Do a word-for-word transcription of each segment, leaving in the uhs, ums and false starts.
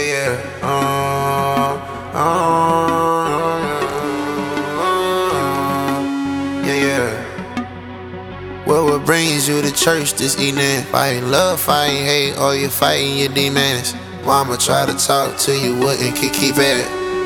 yeah. Uh, uh, yeah, yeah. What what brings you to church this evening? Fighting love, fighting hate, or you fighting your demons? Mama try to talk to you, wouldn't keep keep it.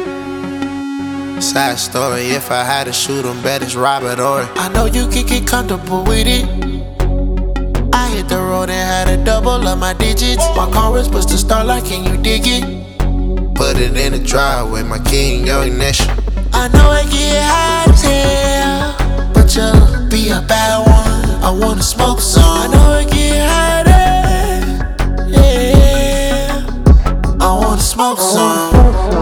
Side story, if I had to shoot him, bet it's Robert Ory. I know you can get comfortable with it. I hit the road and had a double of my digits. My chorus was the start, like, can you dig it? Put it in the driveway, my king, young nation. I know I get hot as hell, but you'll be a bad one. I wanna smoke some. I know I get hotter, yeah. I wanna smoke some.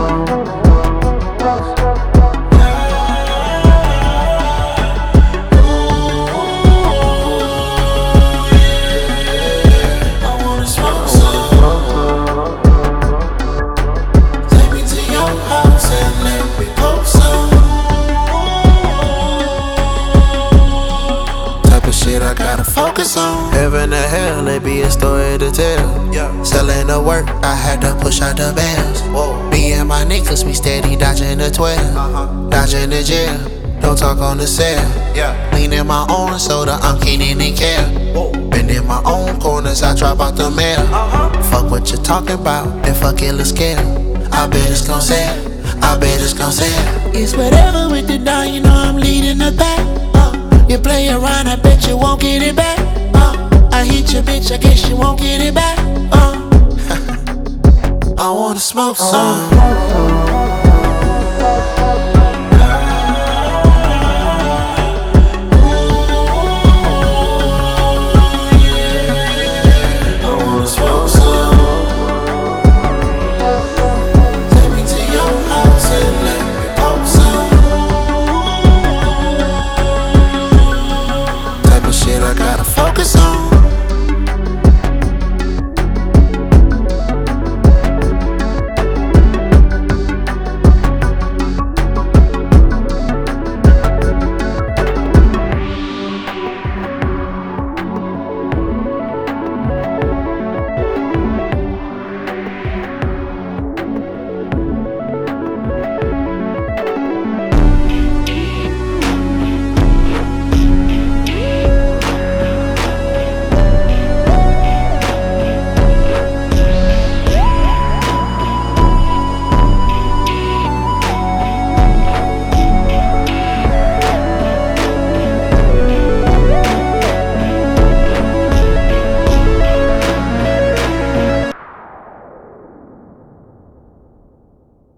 Shit I gotta focus on. Heaven or hell, it be a story to tell. Yeah. Selling the work, I had to push out the bells. Whoa. Me and my niggas, we steady dodging the twelve. Uh-huh. Dodging the jail, don't talk on the cell. Yeah. Leaning my own soda, I'm keening and care. Whoa. Been in my own corners, I drop out the mail. Uh-huh. Fuck what you talking about, and fuck it, let's scale. I bet it's gon' sell, I bet it's gon' sell. It's whatever with the dog, you know I'm leading the back. You play around, I bet you won't get it back. Uh, I hit your bitch, I guess you won't get it back. Uh, I wanna smoke some.